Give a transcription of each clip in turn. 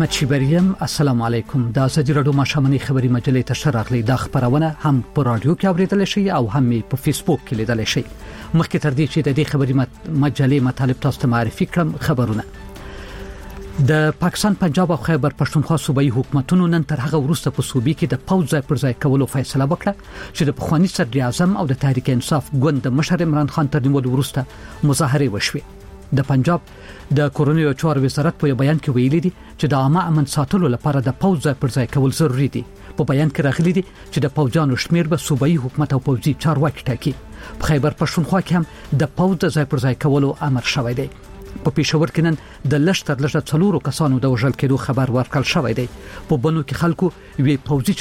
احمد شیبریم. السلام علیکم. د ازادي رادیو ماشومنی خبری مجلې ته شرغلی د خبرونه هم په رادیو کې اوریدل شي او هم په فیسبوک کې لیدل شي. مخکې تر دې چې د دې خبری مجلې مطالب تاسو ته معرفي کړم، خبرونه د پاکستان، پنجاب او خیبر پښتونخوا صوبایي حکومتونو نن تر هغه وروسته په صوبې کې د پوځ ځای پر ځای کولو فیصله وکړه چې د پخوانی صدر اعظم او د تحریک انصاف ګوند مشر عمران خان تر نیولو وروسته مظاهره وشوه. د پنجاب د کورونیو چارو وزارت په بیان کې ویلي دي چې د عامه امن ساتلو لپاره د پوځ ځای پر ځای کول ضروری دي. په بیان کې راغلي دي چې د پوځیانو شمیر به صوبایي حکومت او پوځي چارواکي ټاکي. په خیبر پښتونخوا کې هم د پوځ د ځای پر ځای کولو امر شوی دی. په پېښور کې نن د لشتر 4 کسانو د وژل کېدو خبر ورکړل شوی دی. په بنو کې خلکو وی پوځي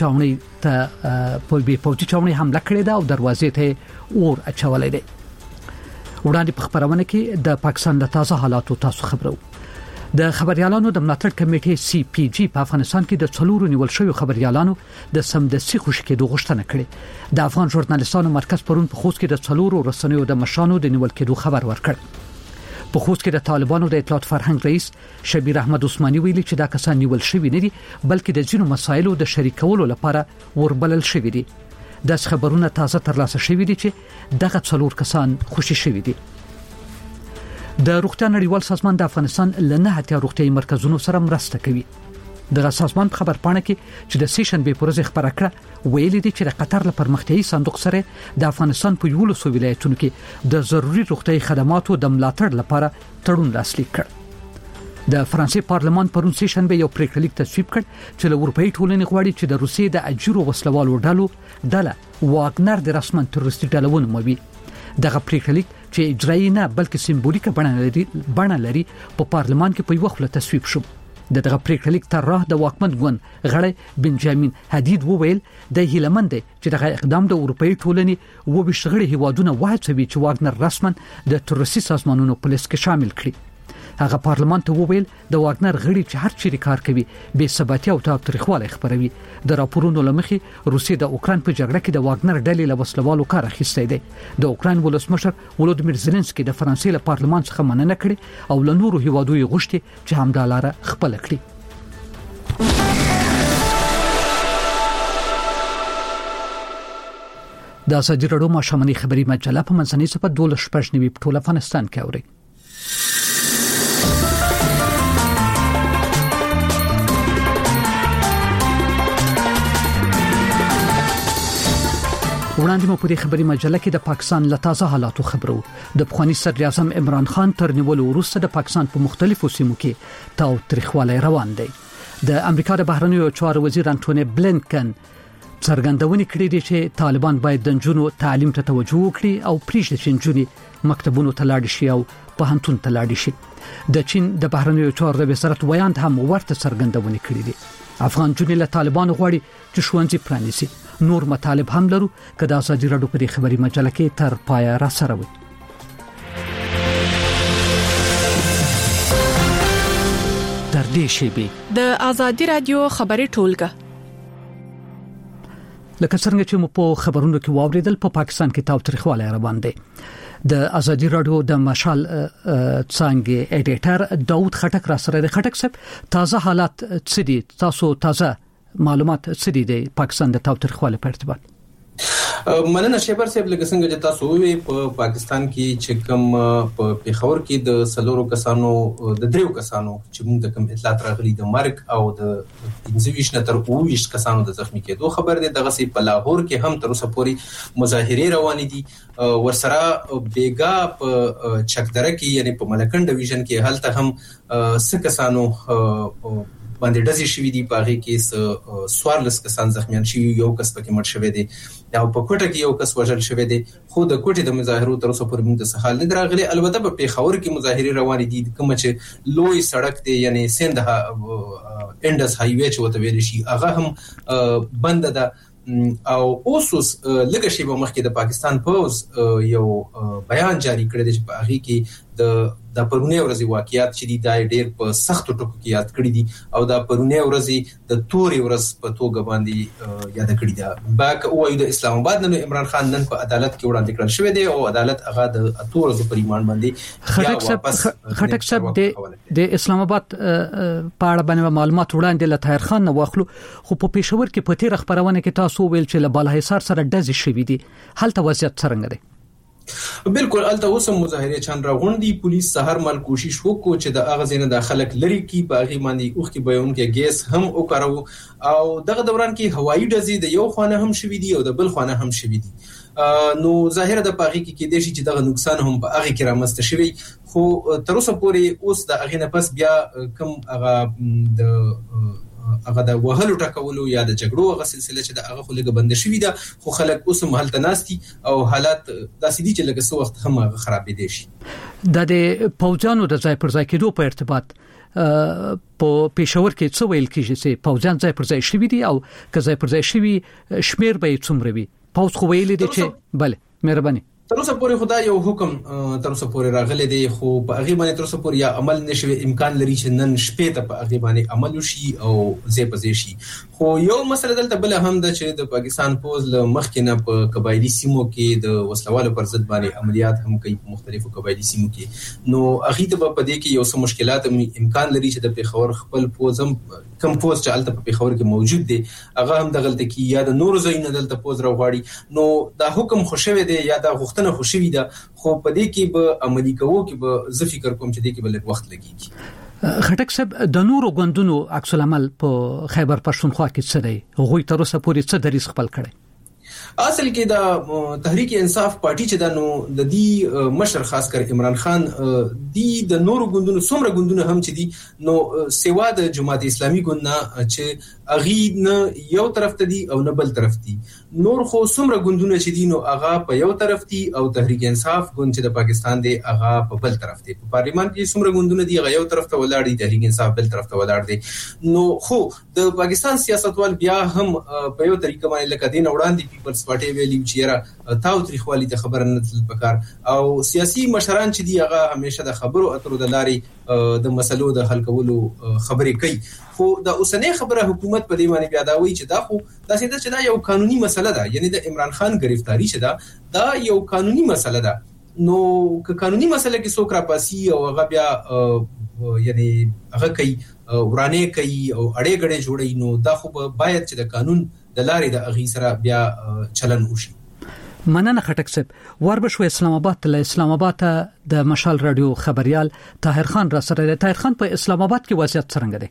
چاونۍ حمله کړې ده او دروازې ته اور اچولې ده. وړاندې په خبرونه کې د پاکستان د تازه حالاتو تاسو خبرو. د خبريالانو د ملاتړ کمیټې CPG په افغانستان کې د 4 نیول شوی خبريالانو د سمدستي خوشی کېدو غوښتنه کړې. د افغان ژورنالیستانو مرکز پرون په خوست کې د 4 رسنیو د مشرانو د نیول کېدو خبر ورکړ. په خوست کې د طالبانو د اطلاعات فرهنګ رئیس شبیر احمد عثماني ویلي چې دا کسان نیول شوی نه دي بلکې د ځینو مسایلو د شریکولو لپاره وربلل شوی دي. د خبرونه تازه ترلاسه شوی دي چې دغه 4 کسان خوشی شوی دي. د روغتیا نړیوال سازمان د افغانستان لنه هټیا روغتیايي مرکزونو سره مرسته کوي. د سازمان په خبر پاڼه کې چې د سیشن به پروژه خبره کړه ویلي دي چې د قطر لپاره مختیي صندوق سره د افغانستان په 11 ولایتونو کې د ضروري روغتیايي خدماتو د ملاتړ لپاره تړون لاسلیک کړ. د فرانسې پارلمان پرون سیشن به یو پریکړه لیک تصویب کړ چې له اروپאי ټولنې غواړي چې د روسیې د اجرو وسلوالو ډله واګنر د رسمن تروریستي ډلهونه موي. دغه پریکړه لیک چې اجرایی نه بلکې سمبولیکه بڼه لري په پارلمان کې په یو وخت تصویب شو. دغه پریکړه لیک تر راه د واکمن ګوند غړی بنجامین هدید وویل د هیلمند چې دغه اقدام د اروپאי ټولنې و بشغړي هیوادونه وهڅوي چې واګنر رسمن د تروریستي سازمانونو په لیست کې شامل کړي. هغه پارلمان ته وویل د واګنر غړي چې هر چیرې کار کوي به ثباتي او تاریخواله خبروي. د راپورونو لمخې روسیې د اوکران په جګړه کې د واګنر ډلې له وسلوالو کار اخیستی دی. د اوکران ولسمشر ولودیمیر زيلنسکي د فرانسې له پارلمان څخه مننه کړې او له نورو هیوادوي غوښتي چې همدا لاره خپل کړي. د ازادي رادیو ماشومنی خبری مجله په منځنۍ صفه 12 په ټول افغانستان کې اوري. وړاندې مو په دې خبري مجله کې د پاکستان له تازه حالاتو خبرو. د پخوانی صدر اعظم عمران خان تر نیولو وروسته د پاکستان په مختلفو سیمو کې تاوتریخوالی روان دی. د امریکا د بهرنیو چارو وزیر انټونی بلینکن څرګندونې کړې دي چې طالبان باید د نجونو تعلیم ته توجه وکړي او پریږدي چې نجونې مکتبونو ته لاړ شي او پوهنتون ته لاړ شي. د چین د بهرنیو چارو وزارت ویاند هم ورته څرګندونې کړې دي. افغان نجونې له طالبانو غواړي چې ښوونځي پرانیسي. نور مطالب هم لرو که د ازادي رادیو په خبري مجله کې تر پایه را سره وي. تر دې شیبې د ازادي رادیو خبري ټولګه لکه څنګه چې مو په خبرونو کې واوریدل په پاکستان کې تاوتریخوالی روان دی. د ازادي رادیو د مشال څنګه ایډیټر داوود خټک را سره د خټک صاحب تازه حالات څه دي؟ تاسو تازه معلومات څه دي د پاکستان د تاوتریخوالي په ارتباط؟ مننه شیبر صاحب. لکه څنګه چې تاسو وی په پاکستان کې چې کوم په پیښور کې د 4 کسانو د 3 کسانو چې موږ د کوم اطلاعات راغلي د مرګ او د 25 نه تر 20 کسانو د زخمی کېدو خبر دی. دغه سي په لاهور کې هم تر اوسه پورې مظاهره روانې دي. ورسره بیګا په چکدره کې یعنی په ملکن ډیویژن کې هلته هم څه کسانو باندې ډزې شوې دي. پاغه کې 14 کسان زخمیان شوي، یو کس پکې مړ شوی دی او په کوټه کې یو کس وژل شوی دی. خو د کوټې د مظاهرو تر اوسه پورې موږ ته حال نه راغلي. البته په پیښور کې مظاهره روانې دي کوم چې لوی سړک دی یعنی سند انډس هایوي چې وته ویل شي هغه هم بند ده. او اوسوس لږه شی په مخ کې د پاکستان پوز یو بیان جاری کړی دی چې په هغه کې د د پرونی ورځې واقعیات چې دا ډېر په سخت ټکو کې یاد کړی دي او دا پرونی ورځې د توري ورځ په توګه باندې یاد کړی دا باک او د اسلام آباد نن عمران خان نن په عدالت کې وړاندې کړل شوی دی او عدالت هغه د اتورز په ریماند باندې خټک صاحب د اسلام آباد په اړه باندې معلومات وړاندې له طاهر خان نو واخلو خو په پېښور کې په تیر خبرونه کې تاسو ویل چې له بالاحصار سره ډزې شوې دي هلته وضعیت څنګه دی؟ بالکل الته اوسم مظاهره چاند راغونډي پولیس سحر مال کوشش وکړو چې د اغازینه د خلک لري کی په اغي باندې اوخ کې بیان کې ګیس هم وکړو او دغه دوران کې هوایي ډزې د یو خانه هم شوې دي او د بل خانه هم شوې دي نو ظاهره د پاغي کې د شي چې دغه نقصان هم په اغي کې رامسته شوی خو تر اوسه پورې اوس د اغي نه پس بیا کم هغه د وهلو ټکولو یا د جګړو هغه سلسله چې د هغه خلګ بند شوی ده خو خلک اوس محل تناستي او حالات داسې دي چې لکه څو وخت هم خرابې دي شي د پوجانو د ځای پر ځای کېدو په ارتباط په پېښور کې څه ویل کېږي چې پوجان ځای پر ځای شوی دي او که ځای پر ځای شوی شمیر به څومره وي پوز خو ویل دي چې بله مهرباني تر اوسه پورې خدای یو حکم تر اوسه پورې راغلی دی خو په هغه باندې تر اوسه پورې یا عمل نشوي امکان لري چې نن شپې ته په هغه باندې عمل وشي او زی شي خو یو مسله دلته بل هم د چې د پاکستان پوز له مخکې نه په قبایلی سیمو کې د وسلوالو پر ضد باندې عملیات هم کوي په مختلفو قبایلی سیمو کې نو هغه ته په دې کې یو څه مشکلات امکان لري چې د پیښور خپل پوز هم کم پوز چې الته په پیښور کې موجود دي هغه هم د غلطه کې یا د نور ځایونو دلته پوز راغواړي نو دا حکم خوشوي دی یا دا غوښتنه خوشوي ده خو په دې کې به عملی کوو کې به زه فکر کوم چې دې کې بل وخت لګیږي خټک صاحب د نورو غوندونو عکس العمل په خیبر پښتونخوا کې څه دی غوي تر اوسه پورې څه دریس خپل کړي اصل کې د تحریک انصاف پارټي چې د نو د دې مشر خاص کر عمران خان د نورو غوندونو څومره غوندونو هم چې دي نو سیوا د جماعت اسلامي ګوند چې اغي نه یو طرف ته دي او نه بل طرف دي نور خو څومره غوندونه چې دي نو هغه په یو طرف دي او تحریک انصاف ګوند چې د پاکستان دی هغه په بل طرف دی په پارلیمان کې څومره غوندونه دي هغه یو طرف ته ولاړ دي تحریک انصاف بل طرف ته ولاړ دي نو خو د پاکستان سیاستوال بیا هم په یو طریقه باندې لکه دین وړاندې پیپلز پارټي ویلي چې را تاو تاریخوالي ته خبر نه تل پکار او سیاسي مشران چې دی هغه همیشه د خبرو اترو د لارې د مسلو د حل کولو خبرې کوي خو د اوسنۍ خبره حکومت په دې باندې یادوي چې دا خو داسې ده چې دا یو قانوني مسله ده یعنی د عمران خان گرفتاری شده دا یو قانوني مسله ده نو که قانوني مسله کې څوک را پاسي او هغه بیا یعنی هغه کوي ورانه کوي او اړې غړې جوړي نو دا خو باید چې د قانون د لارې د اغي سره بیا چلن وشي مننه خټک صاحب وربشو اسلام آباد له اسلام آباد د مشال رادیو خبريال طاهر خان را سره دی طاهر خان په اسلام آباد کې وضعیت څنګه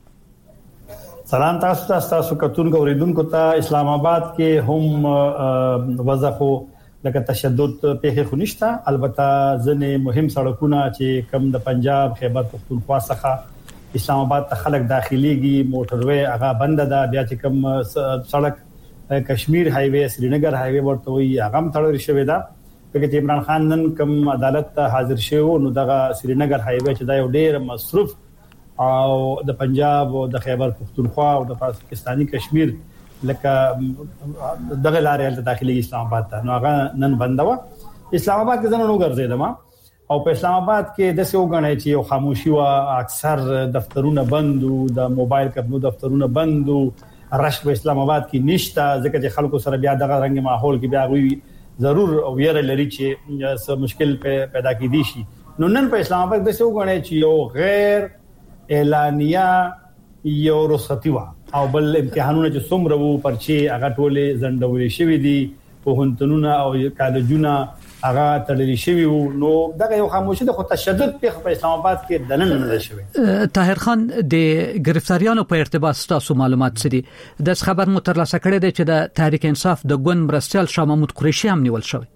دی سلام تاسو کتونکو اوریدونکو ته اسلام آباد کې هم وضع خو لکه تشدد پیښه خنشته البته ځنې مهم سړکونه چې کم د پنجاب خیبر پختونخوا څخه اسلام آباد ته خلک داخليږي موټروي هغه بند ده بیا چې کم سړک کشمیر هایوي سرینگر هایوي ورته وي هغه هم تړل شوی ده چې عمران خان نن کم عدالت ته حاضر شوی نو دغه سرینگر هایوي چې دا یو ډیر مصروف او د پنجاب او د خیبر پختونخوا او د پاکستانی کشمیر لکه دغه لارې ته داخلي اسلام آباد ته نو هغه نن بندوا اسلام آباد کې ځنه نو ګرځیدم او په اسلام آباد کې د څه وګڼي چې یو خاموشي وا اکثر دفترونه بندو د موبایل کمپنو دفترونه بندو رش په اسلام آباد کې نشته ځکه چې خلکو سره بیا دغه رنګ ماحول کې بیا وی ضرور او ویره لري چې څه مشکل پیدا کیدی شي نو نن په اسلام آباد د څه وګڼي چې یو غیر اعلانیه یو رخصتي وا او بل امتحانونه چې څومره وو پرچی هغه ټوله زندولې شوې دي په هنتونونه او کالجونه هغه تړلې شوی وو نو دغه یو خاموشي د خو تشدد په اسلام آباد کې دنن نه شوی طاهر خان د گرفتاریانو په ارتباط تاسو معلومات سدي د خبر مترلاسه کړی دی چې د تحریک انصاف د ګوند مرستيال شاه محمود قریشي هم نیول شوی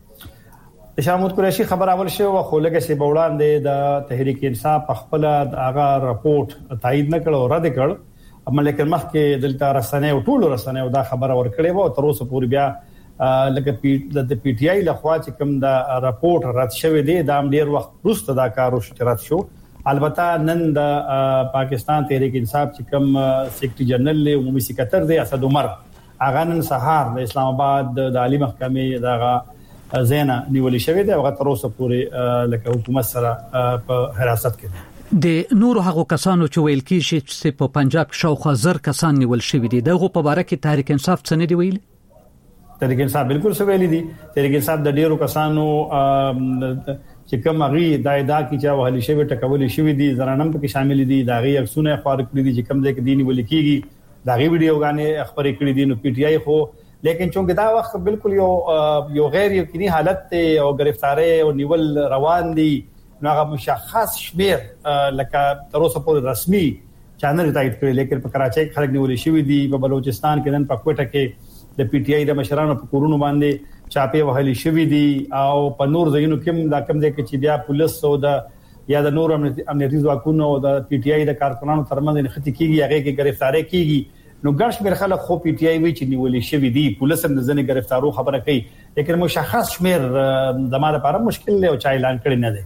شاه محمود قریشي خبر اول شو خو لکه سی بوړان دی د تحریک انصاف خپل هغه راپورټ تایید نه کړ او رد کړ اما لیکن مخکې دلته رسنۍ او ټول رسنۍ دا خبره ورکړې وو تر اوسه پورې بیا لکه د پی ټی آی لخوا چې کوم دا راپورټ رد شوی دی دا ډیر وخت وروسته دا کار رد شو البته نن د پاکستان تحریک انصاف چې کوم سیکریټری جنرال عمومي سکرټر دی اسد عمر اغه نن سهار د اسلام آباد د عالی محکمې دا زینا نیولې شوې ده او تر اوسه پورې لکه حکومت سره په حراست کې د نورو هغو کسانو چې ویل کیږي چې په پنجاب شاوخوا زر کسان نیول شوی دي دغه په اړه کې تحریک انصاف څه نه دی ویل تحریک انصاف بالکل څه ویلي دي تحریک انصاف د ډیرو کسانو چې کوم غي دایدا کی چې وهلي شوی ټکولې شوی دي زرانم په کې شامل دي دا غي اکسونه خبر کړی دي چې کوم ځای کې دي نیول کیږي دا غي ویډیو غانې خبرې کړې دي نو پی ټی آی خو لیکن چونګه دا وخت بالکل یو غیر یقیني حالت او گرفتاری او نیول روان دي نو هغه مشخص شمیر لکه تر اوسه پورې رسمي چینل تایید کړی لیکن په کراچۍ کې خلک نیول شوی دي په بلوچستان کې نن په کوټه کې د پی ټی آی د مشرانو په کورونو باندې چاپی وهلي شوی دي او په نور ځایونو کې دا کم ځای کې چې بیا پولیس او د یا د نور امنیتي ځواکونو او د پی ټی آی د کارکونانو ترمنځ نښتې کیږي هغه کې گرفتاری کیږي نو ګرځ مر خلک خو پی ټی آی وی چې نیولې شوی دي پولیس هم ځنه گرفتارو خبره کوي لیکن مشخص شمیر د ماده لپاره مشکل له او چا اعلان کړی نه دی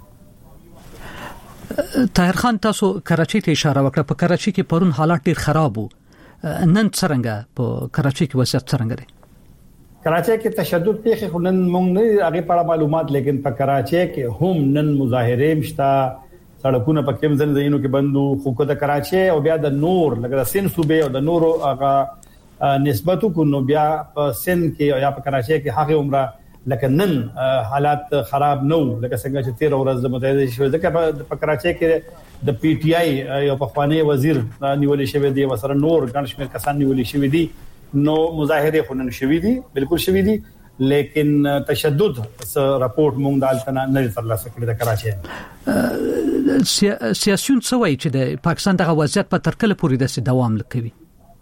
طاهر خان تاسو کراچۍ ته اشاره وکړه په کراچۍ کې پرون حالات ډیر خراب وو نن څنګه په کراچۍ کې وضعیت څنګه دی کراچۍ کې تشدد پیښې خو نن موږ نه هغه په معلومات لیکن په کراچۍ کې هم نن مظاهره مشتا سړکونه په کوم ځایونو کې بندو خو کو د کراچۍ او بیا د نور لکه د سین صوبې او د نورو هغه نسبتو کو نو بیا په سین کې یا په کراچۍ کې هغه عمره لکه نن حالات خراب نو لکه څنګه چې 13 ورځې د متحده شوې ځکه په کراچۍ کې د پی ټی آی یو پخوانی وزیر نیولې شوی دی وسره نور ګڼشمیر کسان نیولې شوی دي نو مظاهره خونن شوی دي بالکل شوی دي لیکن تشدد راپورټ مونږ دالته نه ترلاسه کړی د کراچۍ سیاسيون څه وایي چې د پاکستان دغه وضعیت په تر کله پورې د دوام لکوي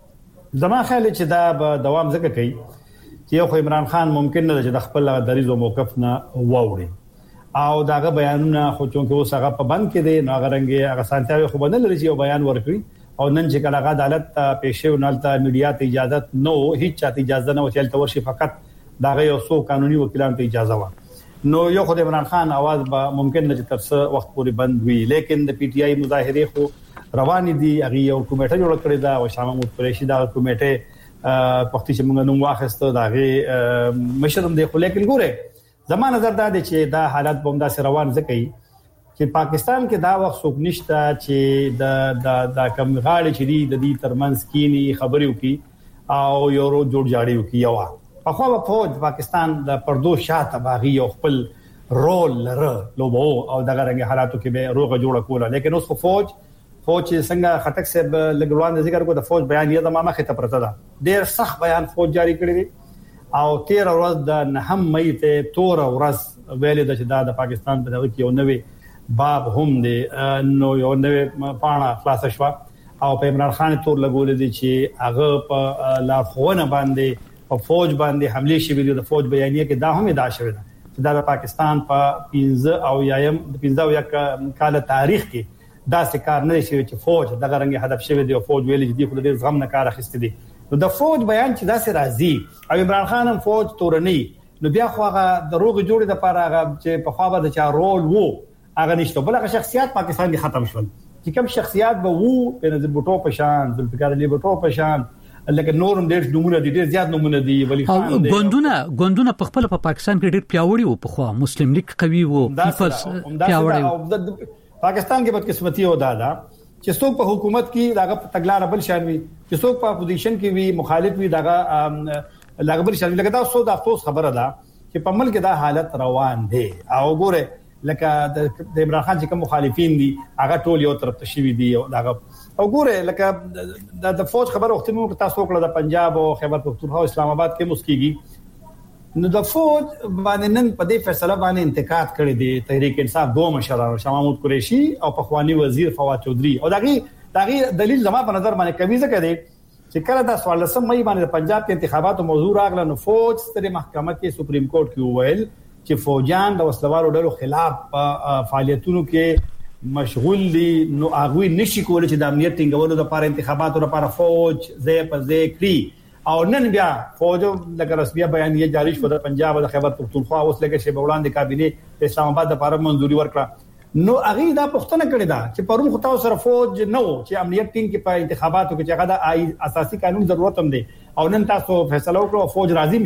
زما خیال چې دا به دوام ځکه کوي یو خو عمران خان ممکن نه چې د خپل دریض او موقف نه ووري او داغه بیانونه خو چونکه اوس هغه په بند کې دي نو هغه رنګي هغه سانتیاوي خو بدل لري چې بیان ورکړي او نن چې کله عدالت پېښه ونالته میډیا ته اجازه نو هیڅ چاته اجازه نه وچل تورشي فقط داغه یو څو قانوني وکیلانو ته اجازه و نو یو خو عمران خان आवाज به ممکن نه چې تر څه وخت پورې بند وي لیکن د پی ټی آی مظاهره خو روان دي هغه یو کمیټه جوړ کړی دا او شاه محمود قریشي دا کمیټه پختي چې موږ نوم واخسته داغه مشرم دی خو لیکن ګوره زمانه نظر دا دي چې دا حالت بومدا سره روان ځکه چې پاکستان کې دا وخت څوک نشته چې د کم غاړي چې د دې ترمنځ کینی خبرې وکي او یو جوړ جاړي وکي یو په خو په فوج پاکستان د پردو شاته باغی او خپل رول لره لوبو او دغه رنګ حالاتو کې به روغه جوړه کوله لیکن اوس فوج څنګه خټک صاحب لګوان ذکر کو د فوج بیان یې د مامه خته پرته ده ډیر سخت بیان فوج جاری کړی دی او 13 ورځ د نهم مې ته تور ورځ ویلې د پاکستان په دغه کې یو نوې باب هم دی نو یو نوې پاڼه خلاص شو او په عمران خان تور لګول دي چې هغه په لارښوونه باندې په فوج باندې حمله شوې دي د فوج بیانیه کې دا هم ادعا شوې ده چې د پاکستان په 15 او یایم 15 او یک کال تاریخ کې دا څکار نه شي چې فوج دغه رنګ هدف شوی دی او فوج ویل چې دی خو د زغم نه کار اخیسته دي نو د فوج بیان چې دا سره راځي او عمران خان هم فوج تورنی نو بیا خو هغه د روغ جوړې د پاره هغه چې په خوا به د چا رول وو هغه نشته بل هغه شخصیت پاکستان کې ختم شول چې کوم شخصیت به وو په نظر بوټو پشان ذوالفقار علی بوټو پشان لکه نورم ډېر نمونه دي ډېر زیات نمونه دي ولی خان دي ګوندونه په خپل په پاکستان کې ډېر پیاوړي وو په خوا مسلم لیگ قوي وو پیپلز پیاوړي پاکستان کې بدقسمتي او دادا چې څوک په حکومت کې داغه تګلار بل شان وي چې څوک په اپوزیشن کې وي مخالف وي داغه لغبر شان لکه دا څو د افسوس خبره ده چې په ملک دا حالت روان دي او ګوره لکه د عمران خان چې کوم مخالفین دي هغه ټول یو طرف ته شوي دي داغه او ګوره لکه د فوج خبره وخت مو تاسو کړه د پنجاب او خیبر پختونخوا او اسلام آباد کې مسکیږي نو د فوج باندې نن په دې فیصله باندې انتقاد کړی دی تحریک انصاف دوه مشرانو شاه محمود قریشي او پخوانی وزیر فواد چودھری او داغي دلیل زما په نظر باندې کوي ځکه دی چې کله د 14 مې باندې پنجاب کې انتخاباتو موضوع راغله نو فوج ستره محکمه کې سپریم کورټ کې وویل چې فوجان د وسلوالو ډلو خلاف فعالیتونو کې مشغول دي نو هغه نشي کولای چې د امنیت ټینګولو لپاره انتخاباتو لپاره فوج ځای په ځای کړي او نن بیا فوج د رسمي بیان یې جاری شو د پنجاب او د خیبر پختونخوا اوس لکه شی بولان د کابینه اسلام آباد لپاره منځوري ورکړه نو هغه دا پښتنه کړی دا چې پرون خو تاسو سره فوج نو چې امنیت ټینګ کې په انتخاباتو کې چې هغه د اساسي قانون ضرورت هم دی او نن تاسو فیصله وکړو فوج راضي شو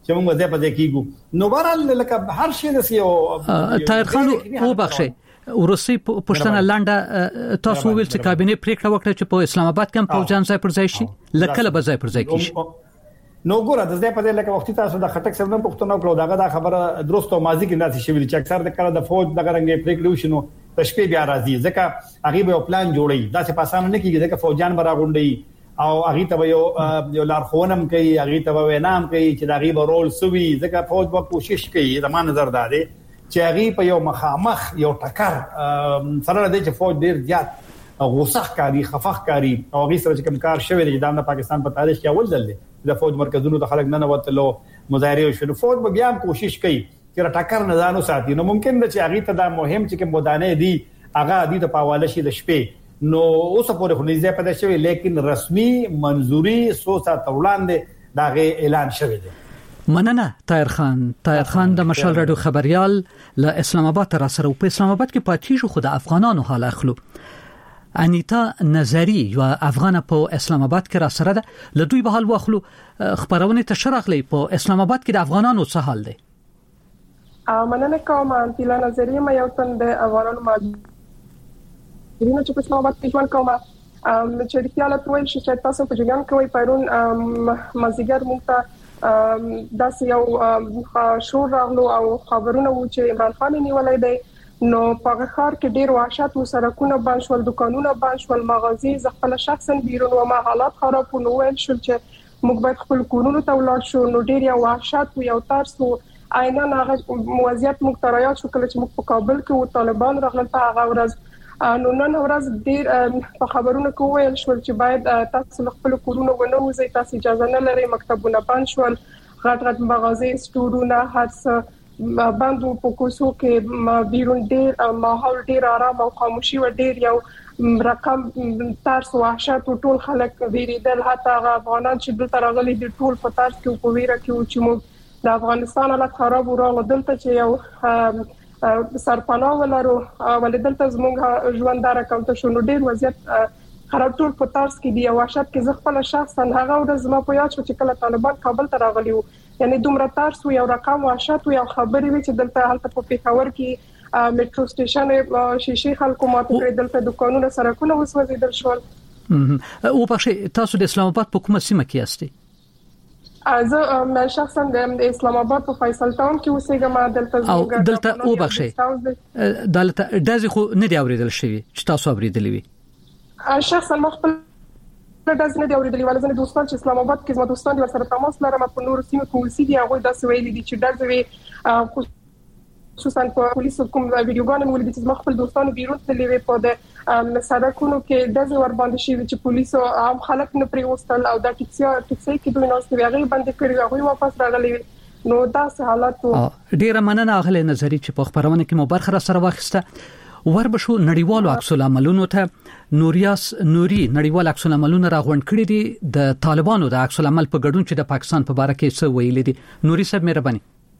چې موږ ځای په ځای کیږو نو بهرحال لکه هر شي د یو طاهر خان وبخښي ورسي پښتنه لانډه تاسو ویل چې کابینه پریکړه وکړه چې په اسلام آباد کې فوجان ځای پر ځای شي لکه به ځای پر ځای کیږي نو ګوره د ځای په ځای لکه وخت تاسو د خټک سره پښتنه کړو دا خبره درسته ماضي کې ناسي شوی چې اکثر د کړه د فوج د غرنګ پریکړه وشنو په شپې بیا راځي ځکه هغه به پلان جوړي دا څه پاسانه نه کیږي ځکه فوجان برا غونډي او هغه ته یو لارښوونم کوي هغه ته وینام کوي چې دا غي به رول سوي ځکه فوج به کوشش کوي د ما نظر دا دی چې هغه په یو مخامخ یو ټکر سره د فوج ډیر زیات غوسه کاری خفخ کاری او هغه سره چې کوم کار شوی دی د پاکستان په تاریخ کې اول ځل دی د فوج مرکزونو د خلک نه وتلو مظاهره شروع فوج به بیا کوشش کوي چې ټکر نه ځانو ساتي نو ممکن ده چې هغه ته دا مهم چې کوم ودانې دي هغه دي د پاواله شي د شپې نو اوس پورې خو نيزه پد شوی لیکن رسمي منزوري سوسه تولاندې دا اعلان شوی دی مننه طاهر خان د مشال رادیو خبريال له اسلام آباد را سره په اسلام آباد کې پاتې شو خو د افغانانو حال اخلو انیتا نظری یو افغان په اسلام آباد کې را سره ده له دوی به حال واخلو خبرونه تشرخلی په اسلام آباد کې د افغانانو څه حال دی مننه کوم انتیلا نظری ما یو تن د افغانانو ماجرینو چې په اسلام آباد کې ژوند کوم چې رښتیا له تویل چې تاسو په جریان کوي پرون مازیګر مونږ داسې یو شور راغلو او خبرونه و چې عمران خان نیولای دی نو په خار کې ډیر وحشت و سرکونه بند شول دکانونه بند شول مغازي خپل شخصا بیرون و ما حالات خراب و نو ویل شول چې موږ باید خپل کورونو ته ولاړ شو نو ډیر یو وحشت و یو ترس و عیناً هغه وضعیت موږ ترایات شو کله چې موږ په کابل کې و طالبان راغلل په هغه ورځ نو نن ورځ ډیر په خبرونو کې ویل شول چې باید تاسو خپل کورونو ونه وځي تاسو اجازه نه لرئ مکتبونه بند شول غټ مغازي سټورونه هڅه باندې په کوڅو کې بیرون ډیر ماحول ډیر آرام او خاموشي و ډیر یو رقم ترس وحشت ټول خلک ویریدل حتی افغانان چې دلته راغلي دي ټول په ترس کې په ویره کې چې موږ د افغانستان حالت خراب وراله دلته چې یو سرپناه ولرو ولدلته زموږ ژونداره کوته شنو ډیر وضعیت خراب ټول په ترس کې دی وحشت کې زه خپل شخصا هغه ورځ ما په یاد شو چې کله طالبان کابل ته راغلي یعنی دومره ترس یو رقم وحشت یو خبرې وی چې دلته حالت په پیښور کې میټرو سټیشن شیشې خلکو ماته کړې دلته دکانونه سرکونه وسوځیدل شول او په تاسو د اسلام آباد په کومه سیمه کې یاستئ زه شخصا د اسلام آباد په فیصل ټاون کې اوسېږم دلته او بخښي دلته دازې خو نه دی اوریدل شوی چې تاسو اوریدلی وي شخصا مخبل داس نه دی اوریدلی ولې زه دوستان چې اسلام آباد کې زما دوستان دي سره تماس لرم په نور سیمه کې اوسېږي هغه داسې ویلي دي چې دازوي خصوصا په پولیسو کوم ویډیوګان ولې چې زما خپل دوستان بیرون تللی وي په د سړکونو کې دازې ور باندې شي چې پولیسو عام خلک نه پریوستل او د ټیکسي کې دوی نوستي هغه باندې کړی هغه واپس راغلي نو داسې حالت ډیره مننه اغله نظری چې په خبرونه کې مو برخه سره واخیسته وربشو نړیوالو عکس العملونو ته نوریاس نوري نړیوال عکس العملونه راغونډ کړي دي د طالبانو د عکس العمل په ګډون چې د پاکستان په باره کې څه ویلي دي نوري صاحب مهرباني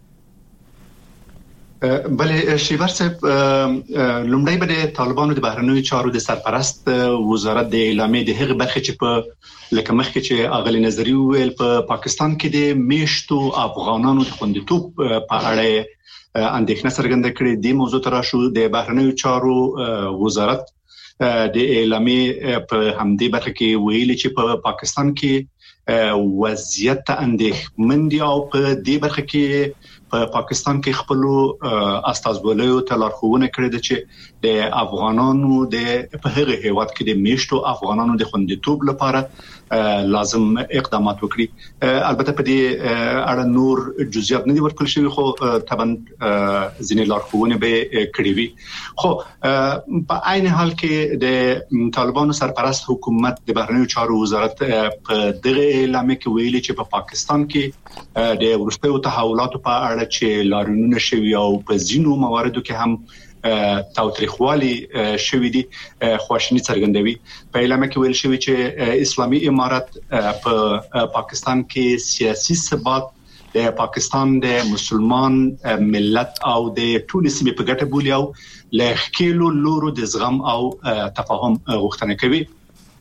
بله شیبر صاحب لومړی به طالبانو د بهرنیو چارو د سرپرست وزارت د اعلامیې د هغه برخه چې په لکه مخکې چې اغلی نظری ویل په پاکستان کې د میشتو افغانانو د خوندیتوب په اړه اندېښنه څرګنده کړې د موضوع تر شو د بهرنیو چارو وزارت د اعلامیې په همدې برخه کې ویلي چې په پاکستان کې وضعیت اندېښمن دي او په دې برخه کې په پاکستان کې خپل استازولیو ته لارښوونه کړې ده چې د افغانانو د په هغه هیواد کې د میشتو افغانانو د خوندیتوب لپاره لازم اقدامات وکړي البته په دې اړه نور جزئیات نه دي ورکړل شوی خو طبعا ځینې لارښوونې به کړې وي خو په عین حال کې د طالبانو سرپرست حکومت د بهرنیو چارو وزارت په دغه اعلامیه کې ویلي چې په پاکستان کې د ورستیو تحولاتو په اړه چې لارښوونه شوی او په ځینو مواردو کې هم تاوتریخوالي شوی دي خواشینی څرګندوي په اعلامیه کې ویل شوی چې اسلامي امارت په پاکستان کې سیاسي ثبات د پاکستان د مسلمان ملت او د ټول سیمې په ګټه بولي او له خکېلو لورو د زغم او تفاهم غوښتنه کوي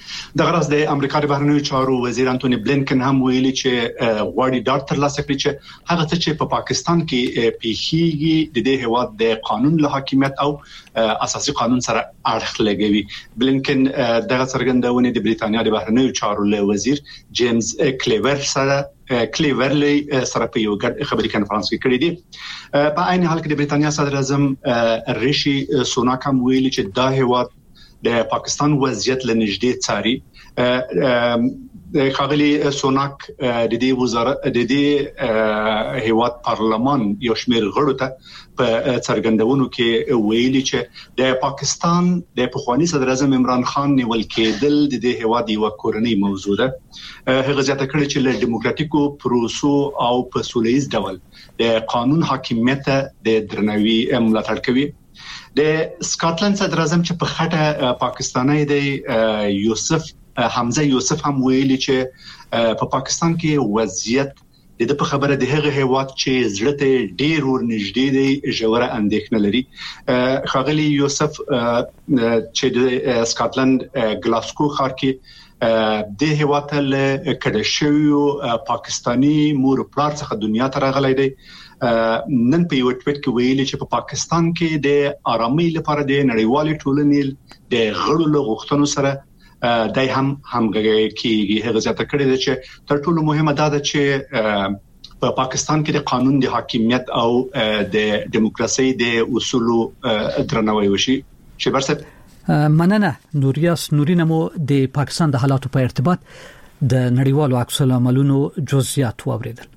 د غرض د امریکا د بهرنیو چارو وزیر انټونی بلینکن هم ویلي چې غواړي ډاډ ترلاسه کړي چې هغه څه چې په پاکستان کې پیښیږي د دې هیواد د قانون له حاکمیت او اساسي قانون سره اړخ لګوي. بلینکن دغه څرګندونه د بریتانیا د بهرنیو چارو له وزیر جیمز کلیورلی سره په یو ګډ خبري کانفرنس کې کړی دی. په عین حال کې د بریتانیا صدر اعظم ریشي سوناک هم ویلي چې دا هیواد د پاکستان وضعیت لنږدې څاري. خاغلی سوناک د دې وزارت د دې هیواد پارلمان یو شمېر غړو ته په څرګندونو کې ویلي چې د پاکستان د پخوانی صدر اعظم عمران خان نیول کېدل د دې هیواد یو کورنۍ موضوع ده. هغه ځکه کړي چې له دیموکراتیکو پروسو او په سولهییز ډول د قانون حاکمیت د درناوي ملاتړ کوي. د سکاټلند صدر اعظم چې په خټه پاکستاني دی حمزه یوسف هم ویلي چې په پاکستان کې وضعیت د په خبره د هغه هیواد چې زړه ته ډیر ورنږدې دی ژوره اندېښنه لري. خاغلی یوسف چې د سکاټلند ګلاسکو ښار کې د هیواد له کډشیو پاکستانی مور پلار څخه دنیا ته راغلی دی. نن په یو ټویټ کې ویلي چې په پاکستان کې د آرامۍ لپاره د نړیوالې ټولنې د غړو له غوښتنو سره دای هم همغږي کیږي. هغه ځکه کړی دی چې تر ټولو مهمه دا ده چې په پاکستان کې د قانون د حاکمیت او د دیموکراسي د اصولو درناوی وشي. شیبر صاحب مننه. نورینه مو د پاکستان د حالاتو په ارتباط د نړیوالو عکس العملونو جزئیات واوریدل.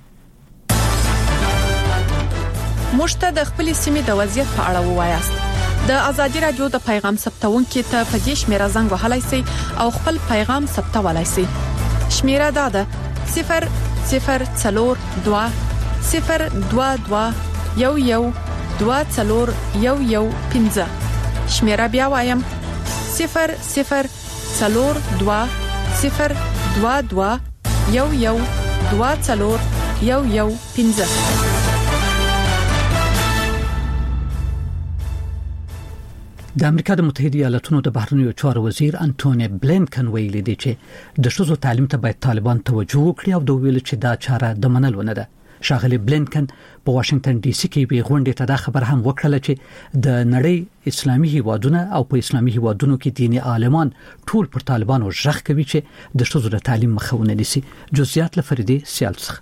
مشته د خپل سیمې د وضعیت په اړه ووایاست. د ازادي رادیو د پیغام ثبتونکو ته په دې شمیره زنګ وهلای شئ او خپل پیغام ثبتولای شئ. شمیره دا ده 0042 022 11 24015. شمیره بیا وایم 0042 022 11 24015. د امریکا د متحده ایالاتونو د بهرنیو چارو وزیر انټونی بلینکن ویلي دی چې د ښځو تعلیم ته باید طالبان توجه وکړي او د ویل چې دا چاره د منلو نه ده. شاغلی بلینکن په واشنگټن ډي سي کې به غونډه ته دا خبر هم وکړه چې د نړۍ اسلامي هیوادونه او په اسلامي هیوادونو کې دیني عالمان ټول پر طالبانو ژغ کوي چې د ښځو د تعلیم مخاونه نیسي. جزئیات لفریدي سیالڅ.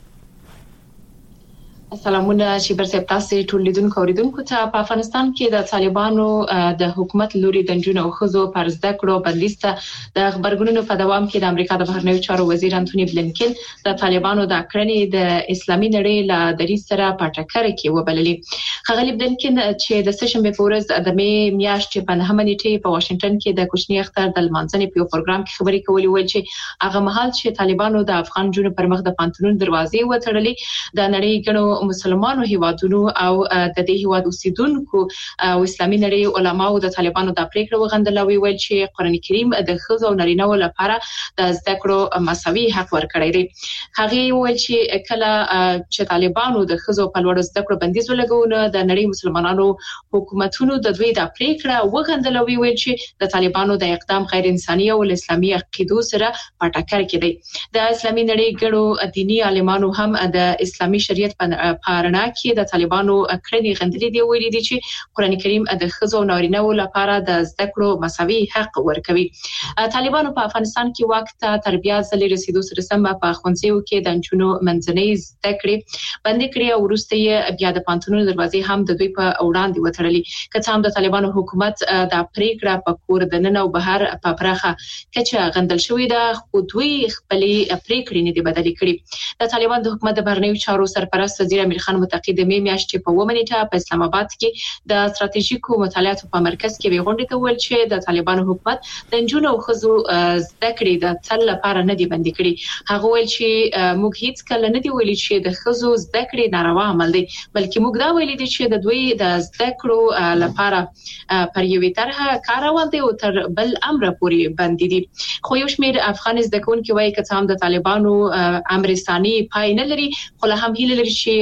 سلامونه شیبر صاحب، تاسو ټول لیدونکو اوریدونکو ته په افغانستان کې د طالبانو د حکومت لوري د جنونو او خزو پر زده کړو بندیسته د خبرګونونو په دوام کې د امریکا د بهرنیو چارو وزیر انټونی بلینکن د طالبانو د کړنې د اسلامي نړۍ له دریځ سره په ټکر کې وبللې. خغلی بلینکن چې د سشنبه په ورځ د می میاشتې په 9 نیټه په واشنگټن کې د کوچنی اختر د لمانځنې په پروګرام کې خبرې کولې، ویل چې هغه مهال چې طالبانو د افغان جنونو پر مخ د پانتونون دروازې وتړلې د نړۍ ګڼو مسلمانانو هیوادونو او د دې هیواد اوسیدونکو او اسلامي نړۍ علماو د طالبانو د پریکړه وغندل او ویل چې قرآن کریم د خزو او نارینه لپاره د زده کړو مساوي حق ورکړی دی. هغه ویل چې کله چې طالبانو د خزو په لوړ زده کړو بندیز ولګونه د نړۍ مسلمانانو حکومتونو د دوی د پریکړه وغندل او ویل چې د طالبانو د اقدام غیر انساني او اسلامي عقیدو سره په ټکر کې دی. د اسلامي نړۍ ګڼو دینی عالمانو هم د اسلامي شریعت په رڼا کې د طالبانو کړنې غندلې دی، ویلي دي چې قرآن کریم د خزو او نارینه لپاره د زده کړو مساوي حق ورکوي. طالبانو په افغانستان کې واک ته تر بیا ځلې رسیدو سره سم په ښوونځیو کې د نجونو منځنۍ زده کړې بند کړې او وروسته یې بیا د پانتونونو دروازې هم د دوی په وړاندې وتړلې. که څه هم د طالبانو حکومت د پریکړه په کور دننه او بهر په پراخه کچه غندل شوې ده، خو دوی خپل پریکړې نه دي بدلې کړې. د طالبان د حکومت د بهرنیو چارو سرپرست وزیر امیر خان متقی د می میاشتې په 9 نیټه په اسلام آباد کې د ستراتیژیکو مطالعاتو په مرکز کې ویغونډه ته ویل چې د طالبانو حکومت د نجونو او خزو زده کړې د تل لپاره نه دی بندي کړي. هغه ویل چې موږ هیڅ کله نه دی ویلي چې د خزو زده کړې ناروا عمل دی، بلکې موږ دا ویلي دي چې د دوی د زده کړو لپاره پر یوې طرحه کار روان دی او تر بل امر پورې بندي دي. خو یو شمېر افغان زده کوونکي وایي چې هم د طالبانو امر ثاني پای نه لري، خو له هم هیله لري چې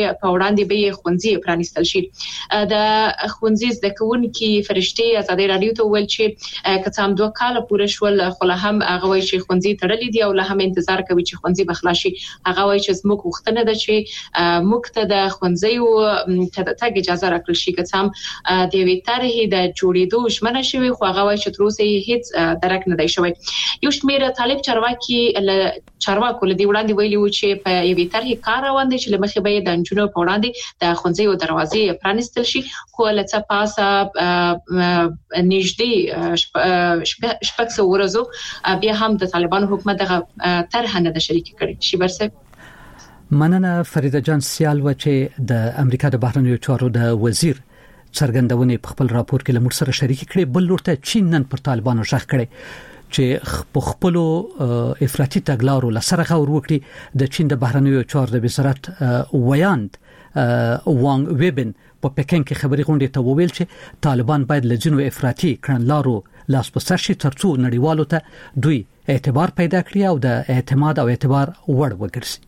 چې په وړاندې به خوندزي پرانیستل شي. د خوندزي زده کوونکي فرشتي ازادي رادیو ته ویل چې کڅام 2 کال پوره شول خو له هم هغه وایي چې خوندزي تړلې دي او له هم انتظار کوي چې خوندزي بخلاشي. هغه وایي چې زموږ وختونه ده چې موږ ته د خوندزي او تګ اجازه راکړل شي. کڅام د وی طرحې د جوړېدو شمنه شوی خو هغه وایي چې تر اوسه هیڅ درک نه دی شوی. یو شمېر طالب چارواکو له دې وړاندې ویلي و چې په یوې طرحې کار روان دی چې لمخې به د نجونو په وړاندې د ښوونځي او دروازې پرانیستل شي خو له څه پاسه نږدې شپږ سوه ورځو بیا هم د طالبانو حکومت دغه طرحه نه ده شریک کړې. شیبر صاحب مننه. فریده جان سیال و چې د امریکا د بهرنیو چارو د وزیر څرګندونه په خپل راپور کې لمر سره شریک کړي. بل لورته چین نن پر طالبانو ژغ کړي چې په خپل افراطي تګلارو لسره غور وکړي. د چین د بهرنیو چارو د وزارت ویاند وانګ ویبن په پکین کې خبري غونډه ته وویل چې طالبان باید لجنو افراطي کړنلارو لاس په سر شي ترڅو نړیوالو ته دوی اعتبار پیدا کړي او د اعتماد او اعتبار وړ وګرځي.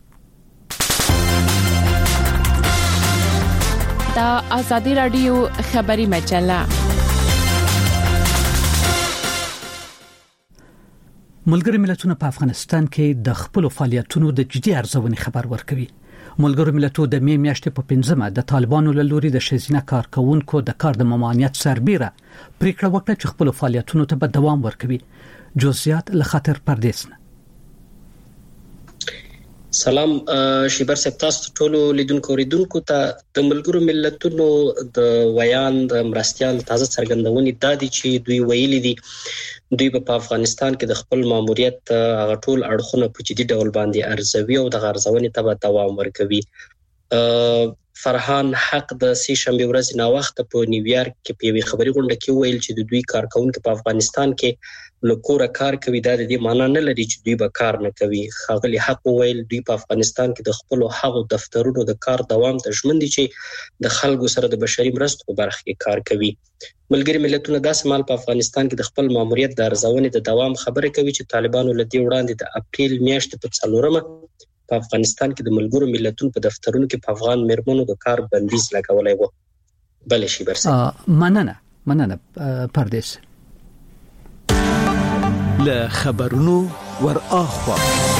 دا آزادی رادیو خبری مجله. ملګری ملتونه په افغانستان کې د خپل فعالیتونو د جدي ارزونې خبر ورکوي. ملګری ملتونو د میاشتې په 15مه د طالبانو له لوري د شزینه کارکونکو د کار د ممانعت سربېره پریکړه وکړه چې خپل فعالیتونو ته به دوام ورکوي. جزئیات له خاطر پردیس نه. سلام شیبر صاحب، تاسو ټول لیدونکو ته د ملګرو ملتونو د ویاند مرستيال تازه څرګندونې دادي چې دوی ویلي دي دوی په افغانستان کې د خپل ماموریت هغه ټول اړخونه په جدي ډول باندې ارزوي او د غرضونې ته دوام ورکوي. فرحان حق د سې شنبه ورځ نا وخت په نیویارک کې په یوه خبري غونډه کې ویل چې د دوی کارکونکو په افغانستان کې له کوره کار کوي. دا د دې معنی نه لري چې دوی به کار نه کوي. خاغلی حق ویل دوی په افغانستان کې د خپل حق دفترونو د کار دوام ته ژمن دي چې د خلکو سره د بشري مرستو په برخه کې کار کوي. ملګری ملتونه د سمال په افغانستان کې د خپل ماموریت د ارزونې د دوام خبره کوي چې طالبانو له دې وړاندې د اپریل میاشتې په 4مه په افغانستان کې د ملګرو ملتونو په دفترونو کې په افغان مرمنو د کار بندیز لګولای و. بل شي برسه مننه پردیس. له خبرونو ور اخوا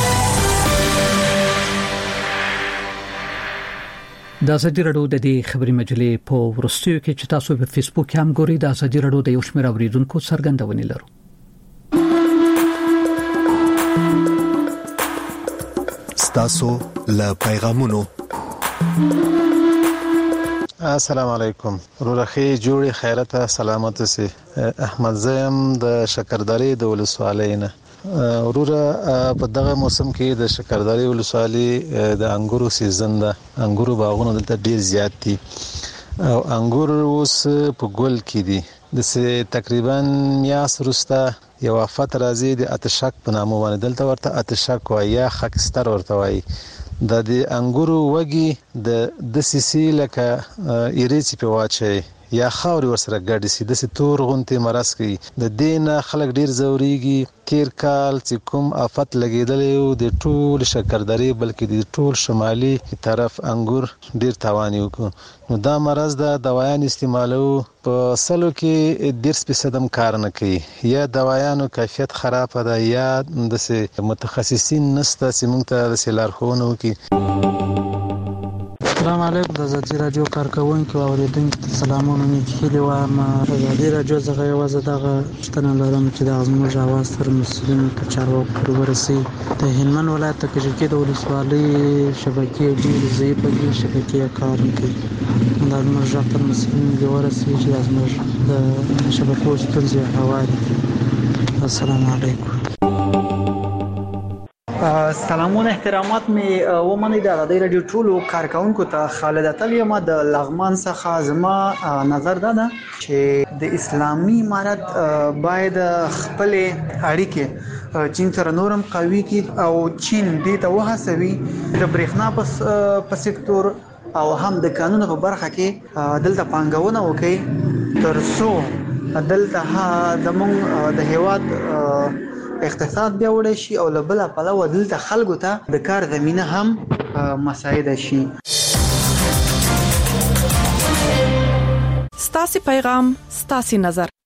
د ازادي رادیو د دې خبري مجلې په ورستیو کې چې تاسو په فیسبوک هم ګورئ د ازادي رادیو د یو شمېر اوریدونکو څرګندونې لرو. تاسو له پیغامونو. السلام علیکم. رورخي جوړي خیرته سلامت سي. احمد زم د شکرداري د ولسوالۍ نه. وروره په دغه موسم کې د شکرداري ولسوالۍ د انګورو سیزن ده. انګورو باغونه دلته ډیر زیات دي او انګور اوس په ګل کې دي. د تقریبا میاس رسته یو افت راځي د اتشک په نامه باندې دلته ورته اتشک وایي یا خاکستر ورته وایي. د انګورو وږي د سیسی لکه ایریچ په واچي یا خاوري ورسره ګډ سي د تور غونته مرز کوي. د دین خلک ډیر زوريږي تیر کال چې کوم افت لګیدلې د ټول شکرداري بلکې د ټول شمالي طرف انګور ډیر تاوان وکړ. نو دا مرز د دوايان استعمالو په سلو کې 10% کار نه کوي. یا دوايانو کیفیت خراب ده یا د متخصصین نسته چې موږ ته د لارښوونه وکړي. السلام علیکم. د ازادي رادیو کارکونکو او اوریدونکو سلامونه مې هیله وایم. ازادي رادیو زغه یوازې دغه شتنه لرم چې د ازموږ اواز تر مسلمانانو ته چارواکو ورسي. د هلمند ولایت کې چې د ولسوالۍ شبکې ډېر ضعیفه دي، شبکې کار نه کوي. د ازموږ تر مسلمانانو ورسي چې ازموږ د شبکو ستونزې هواري. السلام علیکم. سلامونه احترامات می ومني د ازادي رادیو ټولو کارکونکو ته خالد اتلیه ما د لغمان څخه زما نظر ده چې د اسلامي امارت باید خپل اړیکې چین سره نورم قوي کی او چین دې ته وهڅوي د برېښنا په سکتور او هم د قانون په برخه کې دلته پانګونه وکړي ترڅو دلته د مونږ د هیواد اقتصاد بیا وړي شي او لبل په لور دلته خلکو ته د کار زمينه هم مساعده شي. ستاسو پیغام ستاسو نظر